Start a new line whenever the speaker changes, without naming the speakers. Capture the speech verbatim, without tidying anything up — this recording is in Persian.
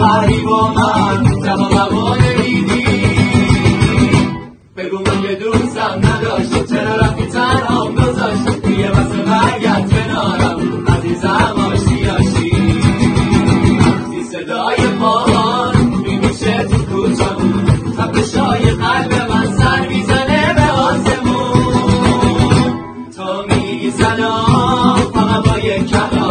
خواهری با من جواب هوا نمیدی بگو من که دوستم نداشتی چرا رفتی تنهام گذاشتی توی واسه برگرد کنارم عزیزم آشتی آشتی وقتی صدای پاهان میمیشه تو کوچمون تپشای قلب من سر میزنه به آسمون تو میگی سلام فقط با یک کلام